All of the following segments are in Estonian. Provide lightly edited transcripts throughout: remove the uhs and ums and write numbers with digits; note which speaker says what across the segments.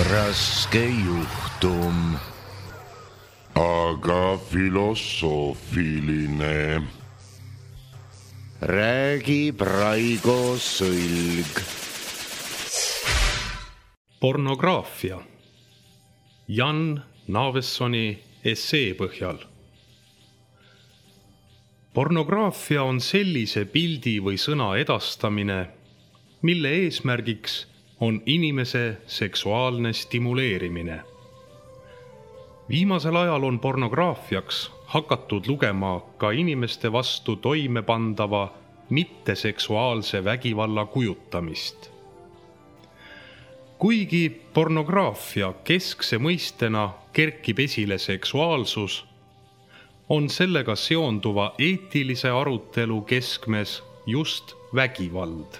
Speaker 1: raske juhtum, aga filosoofiline. Räägib Raigo Sõlg.
Speaker 2: Pornograafia. Jan Navessoni essee põhjal. Pornograafia on sellise pildi või sõna edastamine, mille eesmärgiks on inimese seksuaalne stimuleerimine. Viimasel ajal on pornograafiaks hakatud lugema ka inimeste vastu toimepandava mitteseksuaalse vägivalla kujutamist. Kuigi pornograafia keskse mõistena kerkib esile seksuaalsus, on sellega seonduva eetilise arutelu keskmes just vägivald.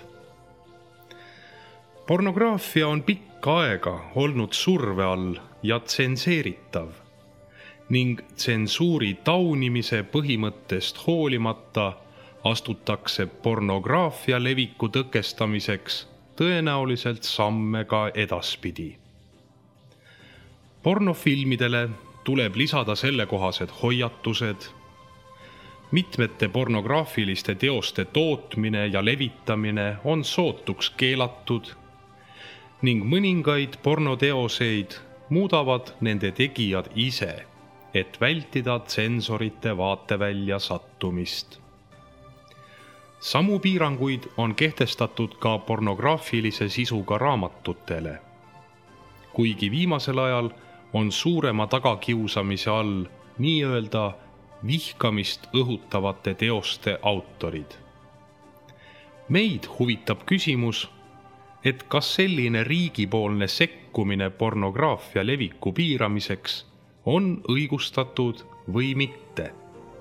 Speaker 2: Pornograafia on pikka aega olnud surve all ja tsenseeritav ning tsensuuri taunimise põhimõttest hoolimata astutakse pornograafia leviku tõkestamiseks tõenäoliselt samme ka edaspidi. Pornofilmidele tuleb lisada sellekohased hoiatused, mitmete pornograafiliste teoste tootmine ja levitamine on sootuks keelatud ning mõningaid pornoteoseid muudavad nende tegijad ise, et vältida tsensorite vaatevälja sattumist. Samu piiranguid on kehtestatud ka pornograafilise sisuga raamatutele, kuigi viimasel ajal on suurema tagakiusamise all nii-öelda vihkamist õhutavate teoste autorid. Meid huvitab küsimus, et kas selline riigipoolne sekkumine pornograafia leviku piiramiseks on õigustatud või mitte.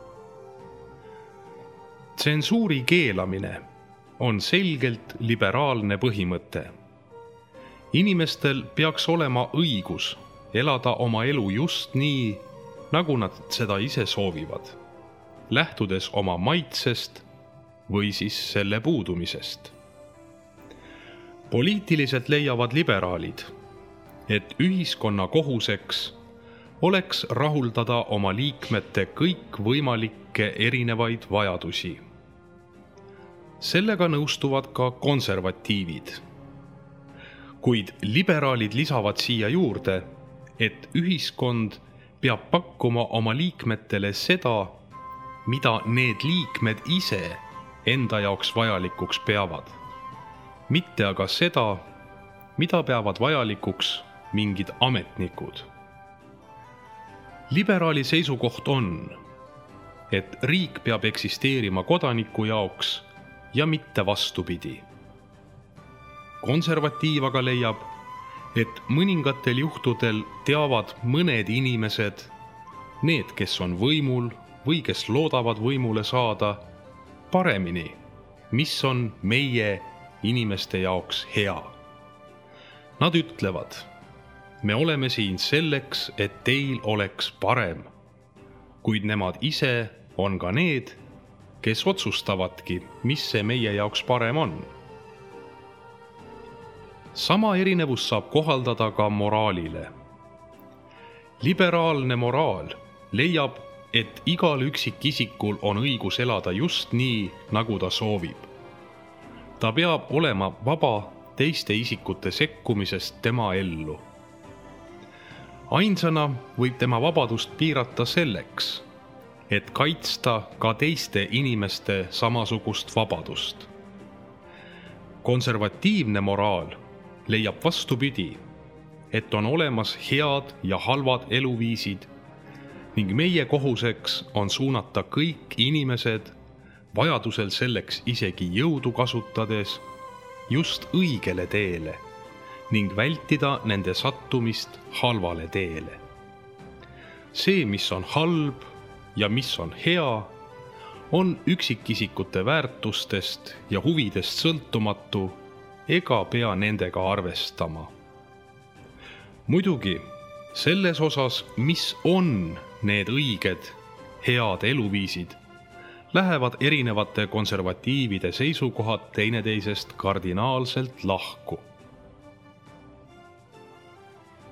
Speaker 2: Tsensuuri keelamine on selgelt liberaalne põhimõte. Inimestel peaks olema õigus elada oma elu just nii, nagu nad seda ise soovivad, lähtudes oma maitsest või siis selle puudumisest. Poliitiliselt leiavad liberaalid, et ühiskonna kohuseks oleks rahuldada oma liikmete kõikvõimalikke erinevaid vajadusi. Sellega nõustuvad ka konservatiivid. Kuid liberaalid lisavad siia juurde, et ühiskond peab pakkuma oma liikmetele seda, mida need liikmed ise enda jaoks vajalikuks peavad, mitte aga seda, mida peavad vajalikuks mingid ametnikud. Liberaali seisukoht on, et riik peab eksisteerima kodaniku jaoks ja mitte vastupidi. Konservatiiv aga leiab, et mõningatel juhtudel teavad mõned inimesed, need, kes on võimul või kes loodavad võimule saada, paremini, mis on meie inimeste jaoks hea. Nad ütlevad, me oleme siin selleks, et teil oleks parem, kuid nemad ise on ka need, kes otsustavadki, mis see meie jaoks parem on. Sama erinevus saab kohaldada ka moraalile. Liberaalne moraal leiab, et igal üksikisikul on õigus elada just nii, nagu ta soovib. Ta peab olema vaba teiste isikute sekkumisest tema ellu. Ainsana võib tema vabadust piirata selleks, et kaitsta ka teiste inimeste samasugust vabadust. Konservatiivne moraal leiab vastupidi, et on olemas head ja halvad eluviisid ning meie kohuseks on suunata kõik inimesed, vajadusel selleks isegi jõudu kasutades, just õigele teele ning vältida nende sattumist halvale teele. See, mis on halb ja mis on hea, on üksikisikute väärtustest ja huvidest sõltumatu ega pea nendega arvestama. Muidugi, selles osas, mis on need õiged, head eluviisid, lähevad erinevate konservatiivide seisukohad teineteisest kardinaalselt lahku.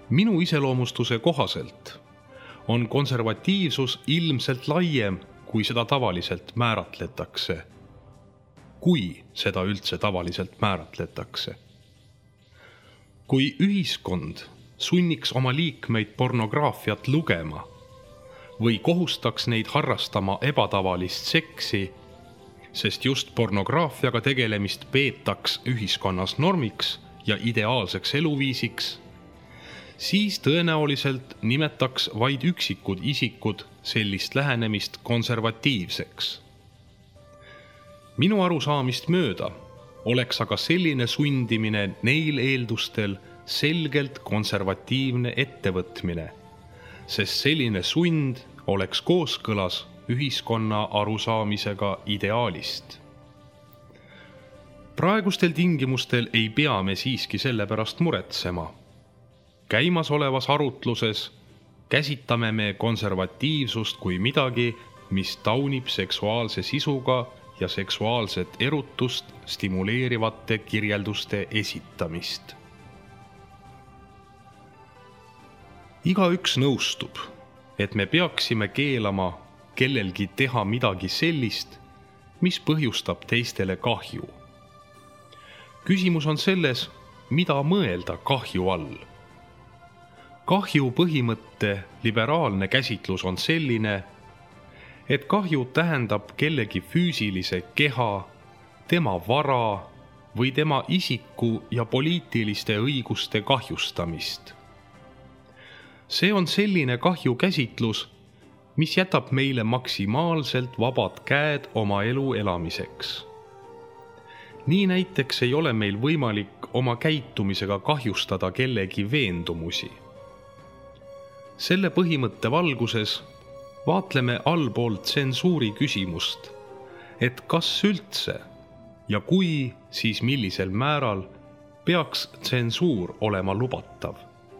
Speaker 2: Minu iseloomustuse kohaselt on konservatiivsus ilmselt laiem, kui seda tavaliselt määratletakse. Kui seda üldse tavaliselt määratletakse. Kui ühiskond sunniks oma liikmeid pornograafiat lugema või kohustaks neid harrastama ebatavalist seksi, sest just pornograafiaga tegelemist peetaks ühiskonnas normiks ja ideaalseks eluviisiks, siis tõenäoliselt nimetaks vaid üksikud isikud sellist lähenemist konservatiivseks. Minu arusaamist mööda oleks aga selline sundimine neil eeldustel selgelt konservatiivne ettevõtmine, sest selline sund oleks kooskõlas ühiskonna arusaamisega ideaalist. Praegustel tingimustel ei pea me siiski selle pärast muretsema. Käimasolevas arutluses käsitame me konservatiivsust kui midagi, mis taunib seksuaalse sisuga ja seksuaalset erutust stimuleerivate kirjelduste esitamist. Igaüks nõustub, et me peaksime keelama kellelgi teha midagi sellist, mis põhjustab teistele kahju. Küsimus on selles, mida mõelda kahju all. Kahju põhimõtte liberaalne käsitlus on selline, et kahju tähendab kellegi füüsilise keha, tema vara või tema isiku ja poliitiliste õiguste kahjustamist. See on selline kahju käsitlus, mis jätab meile maksimaalselt vabad käed oma elu elamiseks. Nii näiteks ei ole meil võimalik oma käitumisega kahjustada kellegi veendumusi. Selle põhimõtte valguses vaatleme allpool tsensuuri küsimust, et kas üldse ja kui, siis millisel määral peaks tsensuur olema lubatav.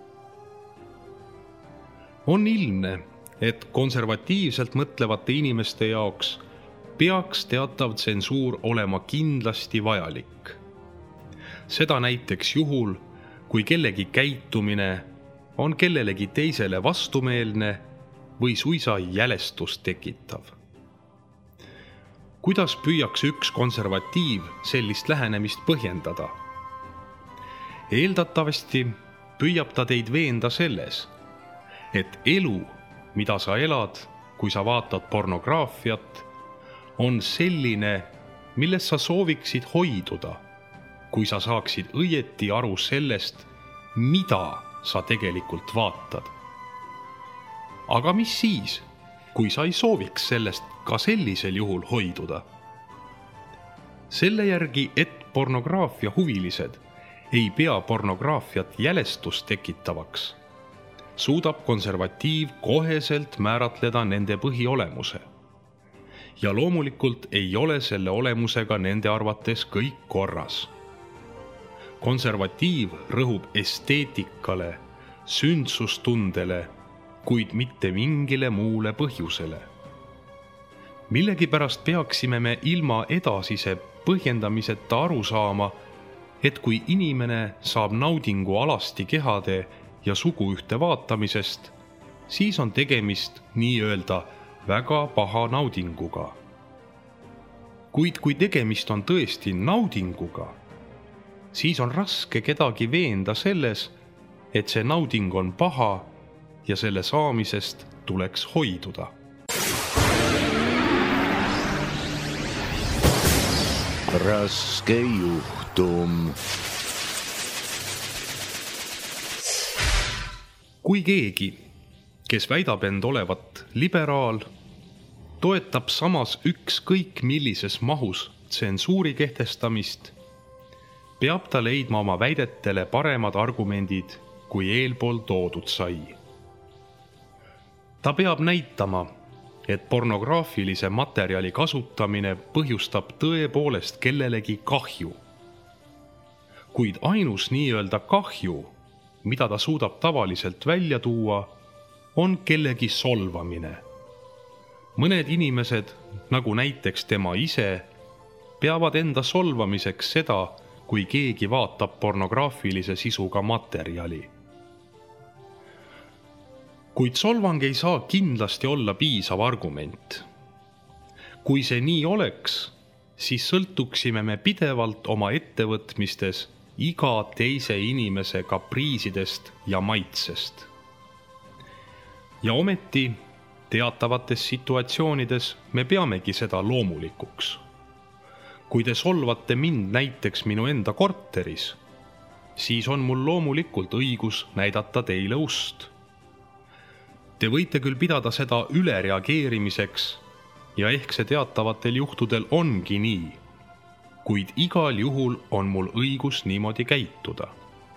Speaker 2: On ilmne, et konservatiivselt mõtlevate inimeste jaoks peaks teatav tsensuur olema kindlasti vajalik. Seda näiteks juhul, kui kellegi käitumine on kellelegi teisele vastumeelne või suisa jälestust tekitav. Kuidas püüaks üks konservatiiv sellist lähenemist põhjendada? Eeldatavasti püüab ta teid veenda selles, et elu, mida sa elad, kui sa vaatad pornograafiat, on selline, millest sa sooviksid hoiduda, kui sa saaksid õieti aru sellest, mida sa tegelikult vaatad. Aga mis siis, kui sa ei sooviks sellest ka sellisel juhul hoiduda? Selle järgi, et pornograafia huvilised ei pea pornograafiat jälestust tekitavaks, suudab konservatiiv koheselt määratleda nende põhiolemuse. Ja loomulikult ei ole selle olemusega nende arvates kõik korras. Konservatiiv rõhub esteetikale, sündsustundele, kuid mitte mingile muule põhjusele. Millegipärast peaksime me ilma edasise põhjendamiseta aru saama, et kui inimene saab naudingu alasti kehade ja suguühte vaatamisest, siis on tegemist nii-öelda väga paha naudinguga. Kuid kui tegemist on tõesti naudinguga, siis on raske kedagi veenda selles, et see nauding on paha ja selle saamisest tuleks hoiduda.
Speaker 1: Raske juhtum.
Speaker 2: Kui keegi, kes väidab end olevat liberaal, toetab samas ükskõik millises mahus tsensuuri kehtestamist, peab ta leidma oma väidetele paremad argumendid, kui eelpool toodud sai. Ta peab näitama, et pornograafilise materjali kasutamine põhjustab tõepoolest kellelegi kahju. Kuid ainus nii-öelda kahju, mida ta suudab tavaliselt välja tuua, on kellegi solvamine. Mõned inimesed, nagu näiteks tema ise, peavad enda solvamiseks seda, kui keegi vaatab pornograafilise sisuga materjali. Kuid solvang ei saa kindlasti olla piisav argument. Kui see nii oleks, siis sõltuksime me pidevalt oma ettevõtmistes iga teise inimese kapriisidest ja maitsest. Ja ometi teatavates situatsioonides me peamegi seda loomulikuks. Kui te solvate mind näiteks minu enda korteris, siis on mul loomulikult õigus näidata teile ust. Te võite küll pidada seda ülereageerimiseks ja ehk see teatavatel juhtudel ongi nii, kuid igal juhul on mul õigus niimoodi käituda.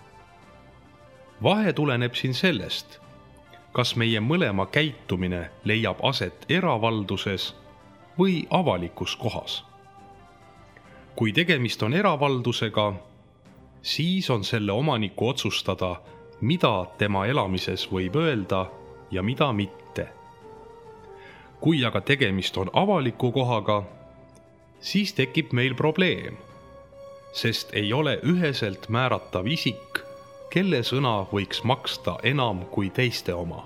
Speaker 2: Vahe tuleneb siin sellest, kas meie mõlema käitumine leiab aset eravalduses või avalikus kohas. Kui tegemist on eravaldusega, siis on selle omaniku otsustada, mida tema elamises võib öelda ja mida mitte. Kui aga tegemist on avaliku kohaga, siis tekib meil probleem, sest ei ole üheselt määratav isik, kelle sõna võiks maksta enam kui teiste oma.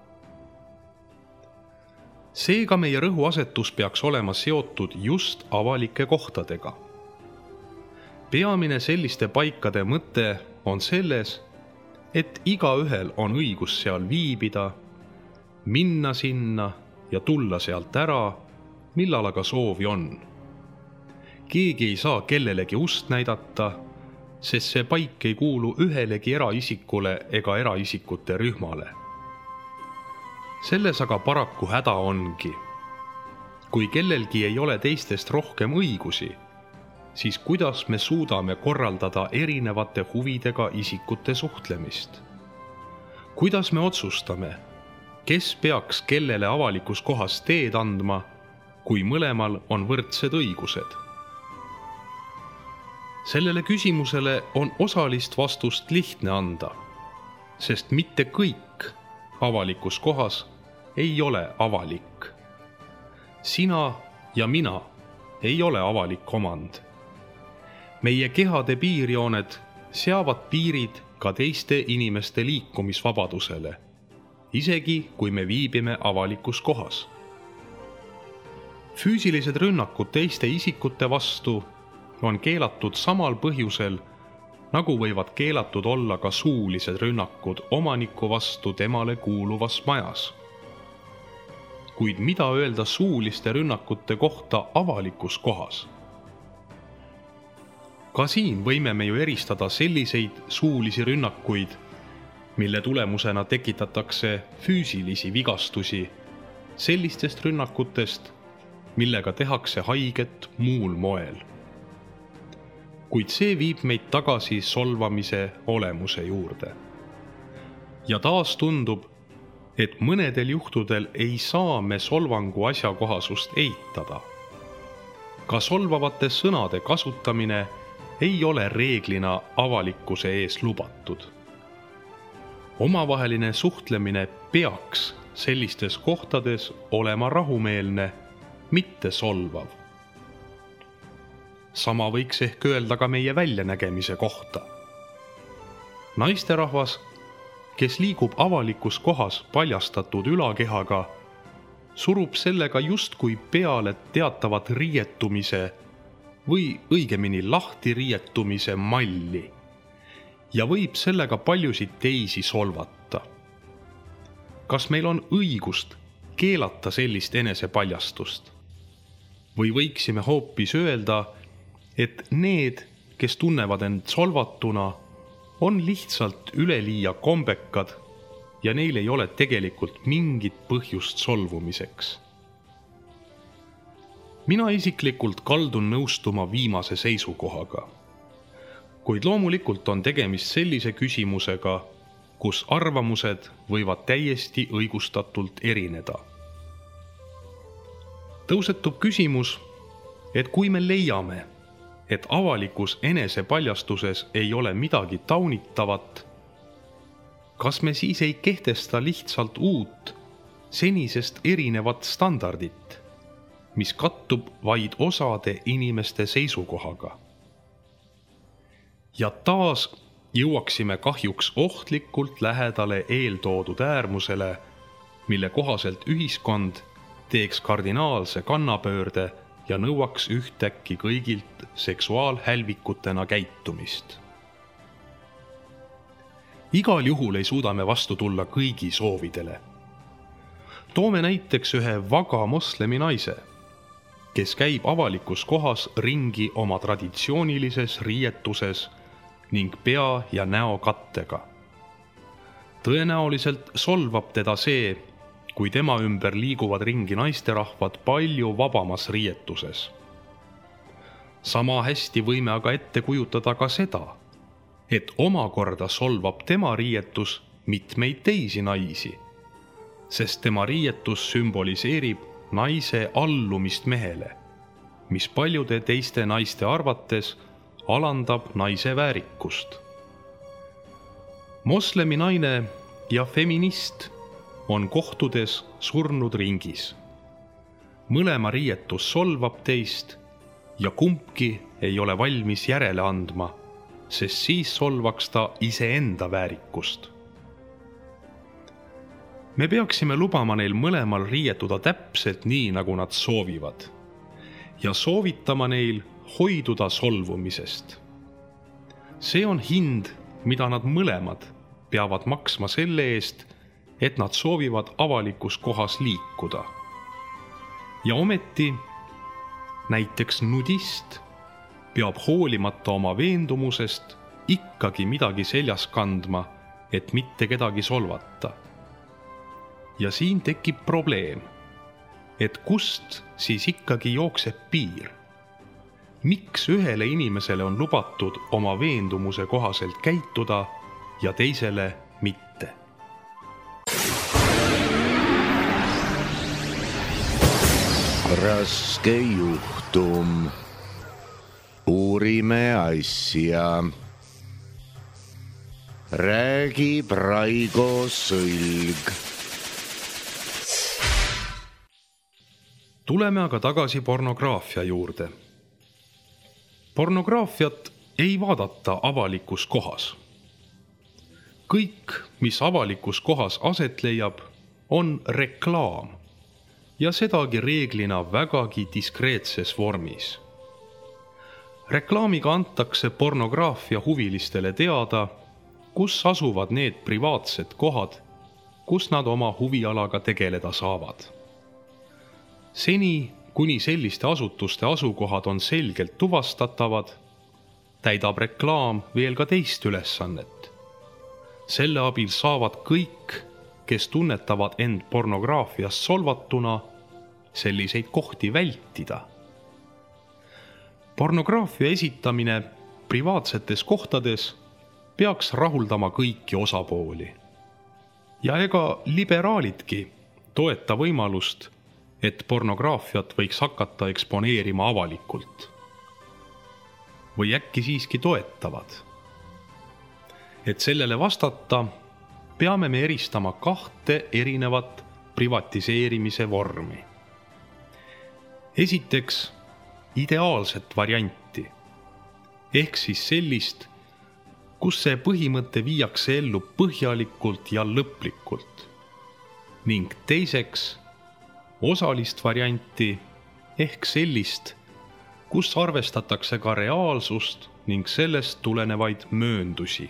Speaker 2: Seega meie rõhuasetus peaks olema seotud just avalike kohtadega. Peamine selliste paikade mõte on selles, et igaühel on õigus seal viibida, minna sinna ja tulla sealt ära, millal aga soovi on. Keegi ei saa kellelegi ust näidata, sest see paik ei kuulu ühelegi eraisikule ega eraisikute rühmale. Selles aga paraku häda ongi. Kui kellelgi ei ole teistest rohkem õigusi, siis kuidas me suudame korraldada erinevate huvidega isikute suhtlemist? Kuidas me otsustame, kes peaks kellele avalikus kohas teed andma, kui mõlemal on võrdsed õigused? Sellele küsimusele on osalist vastust lihtne anda, sest mitte kõik avalikus kohas ei ole avalik. Sina ja mina ei ole avalik omand. Meie kehade piirjooned seavad piirid ka teiste inimeste liikumisvabadusele, isegi kui me viibime avalikus kohas. Füüsilised rünnakud teiste isikute vastu on keelatud samal põhjusel, nagu võivad keelatud olla ka suulised rünnakud omaniku vastu temale kuuluvas majas. Kuid mida öelda suuliste rünnakute kohta avalikus kohas? Ka siin võime me ju eristada selliseid suulisi rünnakuid, mille tulemusena tekitatakse füüsilisi vigastusi, sellistest rünnakutest, millega tehakse haiget muul moel. Kuid see viib meid tagasi solvamise olemuse juurde. Ja taas tundub, et mõnedel juhtudel ei saa me solvangu asjakohasust eitada. Ka solvavate sõnade kasutamine ei ole reeglina avalikkuse ees lubatud. Omavaheline suhtlemine peaks sellistes kohtades olema rahumeelne, mitte solvav. Sama võiks ehk öelda ka meie väljanägemise kohta. Naisterahvas, kes liigub avalikus kohas paljastatud ülakehaga, surub sellega justkui peale teatavat riietumise või õigemini lahti riietumise malli ja võib sellega paljusid teisi solvata. Kas meil on õigust keelata sellist enesepaljastust? Või võiksime hoopis öelda, et need, kes tunnevad end solvatuna, on lihtsalt üleliia kombekad ja neil ei ole tegelikult mingit põhjust solvumiseks. Mina isiklikult kaldun nõustuma viimase seisukohaga, kuid loomulikult on tegemist sellise küsimusega, kus arvamused võivad täiesti õigustatult erineda. Tõusetub küsimus, et kui me leiame, et avalikus enesepaljastuses ei ole midagi taunitavat, kas me siis ei kehtesta lihtsalt uut, senisest erinevat standardit, mis kattub vaid osade inimeste seisukohaga? Ja taas jõuaksime kahjuks ohtlikult lähedale eeltoodud äärmusele, mille kohaselt ühiskond teeks kardinaalse kannapöörde ja nõuaks ühtäkki kõigilt seksuaalhälvikutena käitumist. Igal juhul ei suuda me vastu tulla kõigi soovidele. Toome näiteks ühe vaga moslemi naise, kes käib avalikus kohas ringi oma traditsioonilises riietuses ning pea ja näo kattega. Tõenäoliselt solvab teda see, kui tema ümber liiguvad ringi naisterahvad palju vabamas riietuses. Sama hästi võime aga ette kujutada ka seda, et omakorda solvab tema riietus mitmeid teisi naisi, sest tema riietus sümboliseerib naise allumist mehele, mis paljude teiste naiste arvates alandab naise väärikust. Moslemi naine ja feminist on kohtudes surnud ringis. Mõlema riietus solvab teist ja kumbki ei ole valmis järele andma, sest siis solvaks ta iseenda väärikust. Me peaksime lubama neil mõlemal riietuda täpselt nii, nagu nad soovivad, ja soovitama neil hoiduda solvumisest. See on hind, mida nad mõlemad peavad maksma selle eest, et nad soovivad avalikus kohas liikuda. Ja ometi näiteks nudist peab hoolimata oma veendumusest ikkagi midagi seljas kandma, et mitte kedagi solvata. Ja siin tekib probleem, et kust siis ikkagi jookseb piir? Miks ühele inimesele on lubatud oma veendumuse kohaselt käituda ja teisele mitte?
Speaker 1: Raske juhtum. Uurime asja. Räägib Raigo Sõlg.
Speaker 2: Tuleme aga tagasi pornograafia juurde. Pornograafiat ei vaadata avalikus kohas. Kõik, mis avalikus kohas aset leiab, on reklaam ja sedagi reeglina vägagi diskreetses vormis. Reklaamiga antakse pornograafia huvilistele teada, kus asuvad need privaatsed kohad, kus nad oma huvialaga tegeleda saavad. Seni, kuni selliste asutuste asukohad on selgelt tuvastatavad, täidab reklaam veel ka teist ülesannet. Selle abil saavad kõik, kes tunnetavad end pornograafiast solvatuna, selliseid kohti vältida. Pornograafia esitamine privaatsetes kohtades peaks rahuldama kõiki osapooli. Ja ega liberaalidki toeta võimalust, et pornograafiat võiks hakata eksponeerima avalikult. Või äkki siiski toetavad? Et sellele vastata, peame me eristama kahte erinevat privatiseerimise vormi. Esiteks, ideaalset varianti, ehk siis sellist, kus see põhimõte viiakse ellu põhjalikult ja lõplikult. Ning teiseks, osalist varianti ehk sellist, kus arvestatakse ka reaalsust ning sellest tulenevaid mööndusi.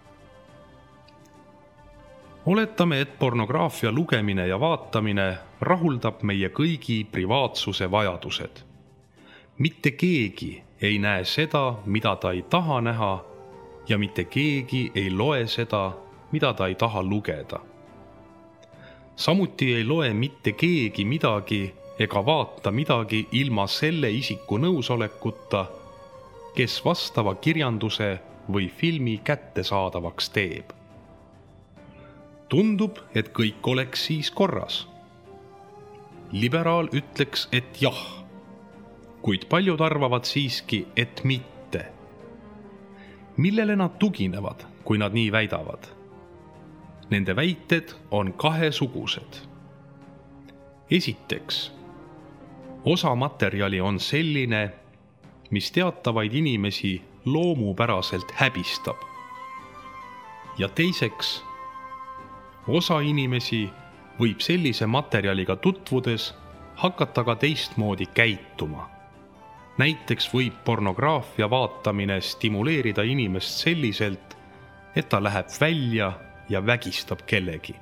Speaker 2: Oletame, et pornograafia lugemine ja vaatamine rahuldab meie kõigi privaatsuse vajadused. Mitte keegi ei näe seda, mida ta ei taha näha, ja mitte keegi ei loe seda, mida ta ei taha lugeda. Samuti ei loe mitte keegi midagi ega vaata midagi ilma selle isiku nõusolekuta, kes vastava kirjanduse või filmi kättesaadavaks teeb. Tundub, et kõik oleks siis korras. Liberaal ütleks, et jah, kuid paljud arvavad siiski, et mitte. Millele nad tuginevad, kui nad nii väidavad? Nende väited on kahesugused. Esiteks, osa materjali on selline, mis teatavaid inimesi loomupäraselt häbistab. Ja teiseks, osa inimesi võib sellise materjaliga tutvudes hakata ka teistmoodi käituma. Näiteks võib pornograafia vaatamine stimuleerida inimest selliselt, et ta läheb välja ja vägistab kellegi.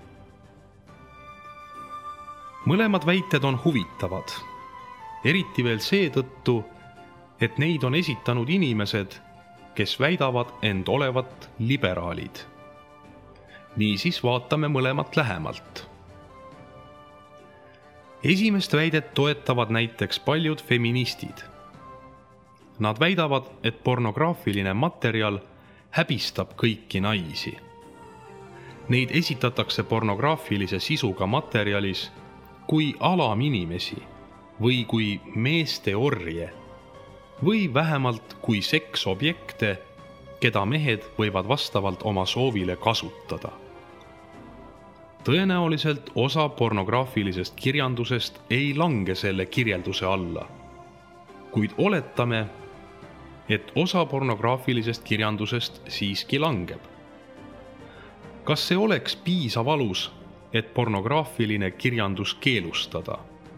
Speaker 2: Mõlemad väited on huvitavad, eriti veel seetõttu, et neid on esitanud inimesed, kes väidavad end olevat liberaalid. Niisiis vaatame mõlemat lähemalt. Esimest väidet toetavad näiteks paljud feministid. Nad väidavad, et pornograafiline materjal häbistab kõiki naisi. Neid esitatakse pornograafilise sisuga materjalis kui alaminimesi või kui meeste orje või vähemalt kui seksobjekte, keda mehed võivad vastavalt oma soovile kasutada. Tõenäoliselt osa pornograafilisest kirjandusest ei lange selle kirjelduse alla, kuid oletame, et osa pornograafilisest kirjandusest siiski langeb. Kas see oleks piisav alus, et pornograafiline kirjandus keelustada?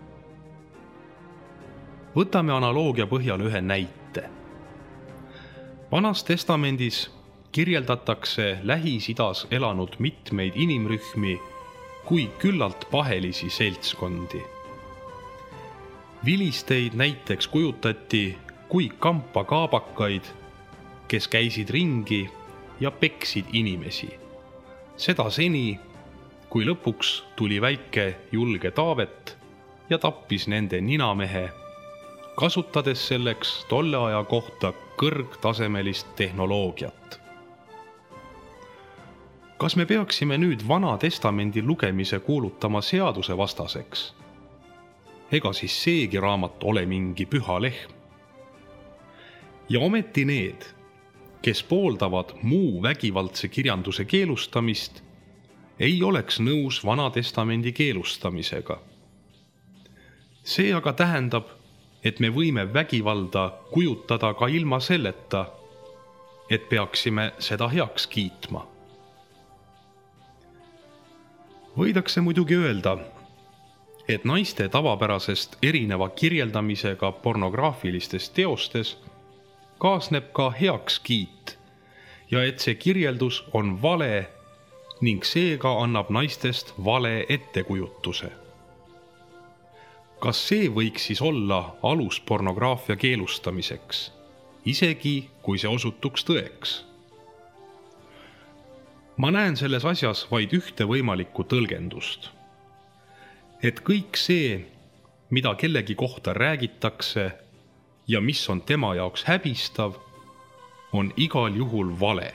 Speaker 2: Võtame analoogia põhjal ühe näite. Vanas testamendis kirjeldatakse Lähis-Idas elanud mitmeid inimrühmi kui küllalt pahelisi seltskondi. Vilisteid näiteks kujutati kui kampakaabakaid, kes käisid ringi ja peksid inimesi. Seda seni, kui lõpuks tuli väike julge Taavet ja tappis nende ninamehe, kasutades selleks tolle aja kohta kõrgtasemelist tehnoloogiat. Kas me peaksime nüüd Vana Testamendi lugemise kuulutama seadusevastaseks? Ega siis seegi raamat ole mingi püha lehm. Ja ometi need, kes pooldavad muu vägivaldse kirjanduse keelustamist, ei oleks nõus Vana Testamendi keelustamisega. See aga tähendab, et me võime vägivalda kujutada ka ilma selleta, et peaksime seda heaks kiitma. Võidakse muidugi öelda, et naiste tavapärasest erineva kirjeldamisega pornograafilistes teostes kaasneb ka heakskiit ja et see kirjeldus on vale ning seega annab naistest vale ettekujutuse. Kas see võiks siis olla alus pornograafia keelustamiseks, isegi kui see osutuks tõeks? Ma näen selles asjas vaid ühte võimalikku tõlgendust. Et kõik see, mida kellegi kohta räägitakse ja mis on tema jaoks häbistav, on igal juhul vale.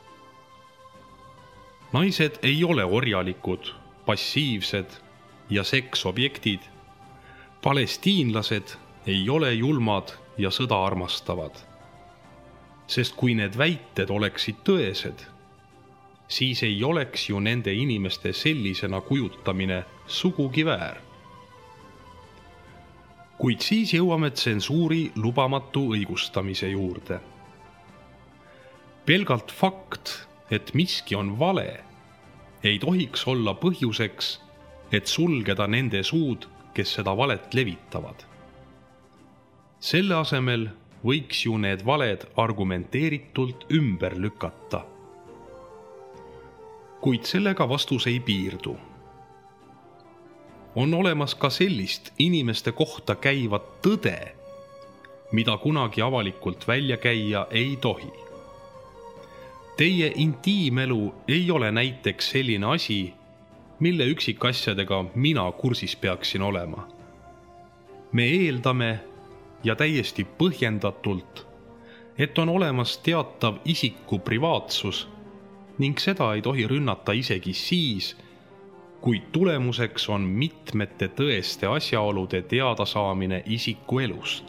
Speaker 2: Naised ei ole orjalikud, passiivsed ja seksobjektid. Palestiinlased ei ole julmad ja sõda armastavad. Sest kui need väited oleksid tõesed, siis ei oleks ju nende inimeste sellisena kujutamine sugugi väär. Kuid siis jõuame tsensuuri lubamatu õigustamise juurde. Pelgalt fakt, et miski on vale, ei tohiks olla põhjuseks, et sulgeda nende suud, kes seda valet levitavad. Selle asemel võiks ju need valed argumenteeritult ümber lükata. Kuid sellega vastus ei piirdu. On olemas ka sellist inimeste kohta käivat tõde, mida kunagi avalikult välja käia ei tohi. Teie intiimelu ei ole näiteks selline asi, mille üksikasjadega mina kursis peaksin olema. Me eeldame ja täiesti põhjendatult, et on olemas teatav isiku privaatsus ning seda ei tohi rünnata isegi siis, kui tulemuseks on mitmete tõeste asjaolude teadasaamine isiku elust.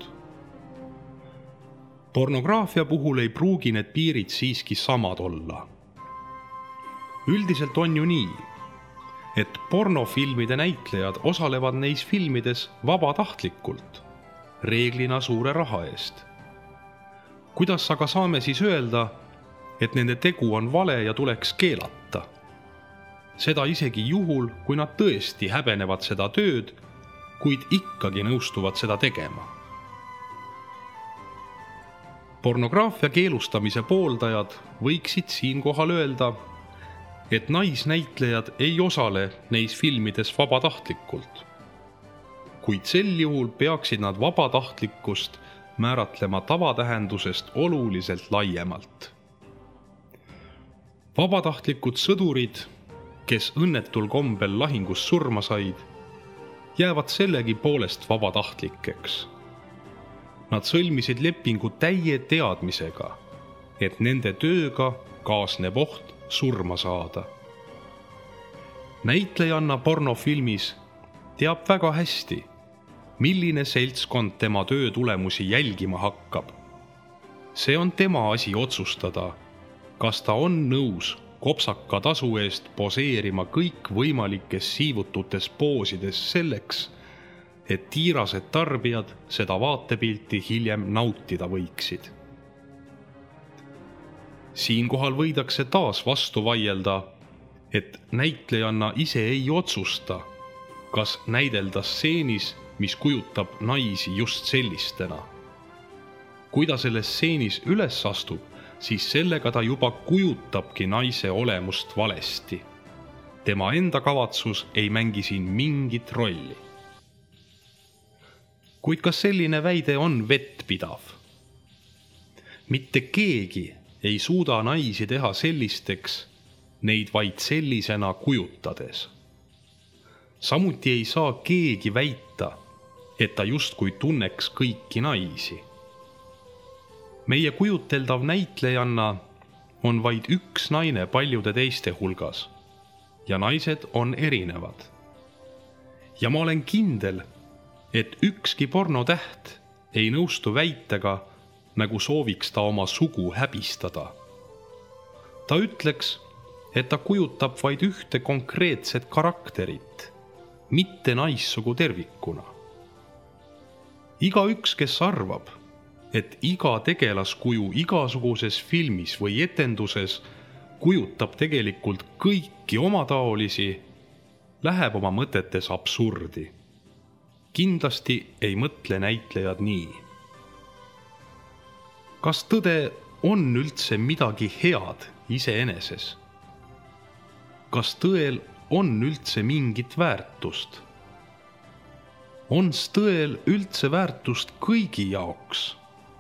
Speaker 2: Pornograafia puhul ei pruugi need piirid siiski samad olla. Üldiselt on ju nii, et pornofilmide näitlejad osalevad neis filmides vabatahtlikult, reeglina suure raha eest. Kuidas aga saame siis öelda, et nende tegu on vale ja tuleks keelata? seda isegi juhul, kui nad tõesti häbenevad seda tööd, kuid ikkagi nõustuvad seda tegema. Pornograafia keelustamise pooldajad võiksid siinkohal öelda, et naisnäitlejad ei osale neis filmides vabatahtlikult, kuid sel juhul peaksid nad vabatahtlikkust määratlema tavatähendusest oluliselt laiemalt. Vabatahtlikud sõdurid, kes õnnetul kombel lahingus surma said, jäävad sellegi poolest vabatahtlikeks. Nad sõlmisid lepingu täie teadmisega, et nende tööga kaasneb oht surma saada. Näitlejanna pornofilmis teab väga hästi, milline seltskond tema töö tulemusi jälgima hakkab. See on tema asi otsustada, kas ta on nõus kopsaka tasu eest poseerima kõik võimalikes siivututes poosides selleks, et tiirased tarbijad seda vaatepilti hiljem nautida võiksid. Siinkohal võidakse taas vastu vaielda, et näitlejanna ise ei otsusta, kas näidelda stseenis, mis kujutab naisi just sellistena. Kui ta selles stseenis üles astub, siis sellega ta juba kujutabki naise olemust valesti. Tema enda kavatsus ei mängi siin mingit rolli. Kuid kas selline väide on vettpidav? Mitte keegi ei suuda naisi teha sellisteks, neid vaid sellisena kujutades. Samuti ei saa keegi väita, et ta justkui tunneks kõiki naisi. Meie kujuteldav näitlejanna on vaid üks naine paljude teiste hulgas ja naised on erinevad. Ja ma olen kindel, et ükski pornotäht ei nõustu väitega, nagu sooviks ta oma sugu häbistada. Ta ütleks, et ta kujutab vaid ühte konkreetset karakterit, mitte naissugu tervikuna. Igaüks, kes arvab, et iga tegelaskuju igasuguses filmis või etenduses kujutab tegelikult kõiki omataolisi, läheb oma mõtetes absurdi. Kindlasti ei mõtle näitlejad nii. Kas tõde on üldse midagi head iseeneses? Kas tõel on üldse mingit väärtust? On tõel üldse väärtust kõigi jaoks?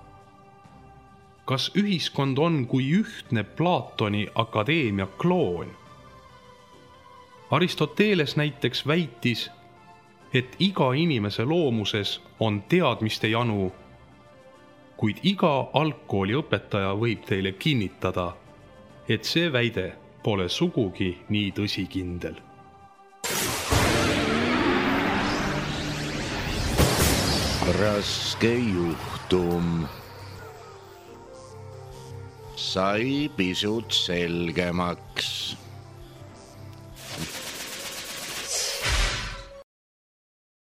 Speaker 2: Kas ühiskond on kui ühtne Platoni akadeemia kloon? Aristoteles näiteks väitis, et iga inimese loomuses on teadmiste janu, kuid iga algkooliõpetaja võib teile kinnitada, et see väide pole sugugi nii tõsikindel.
Speaker 1: Raske juhtum sai pisut selgemaks.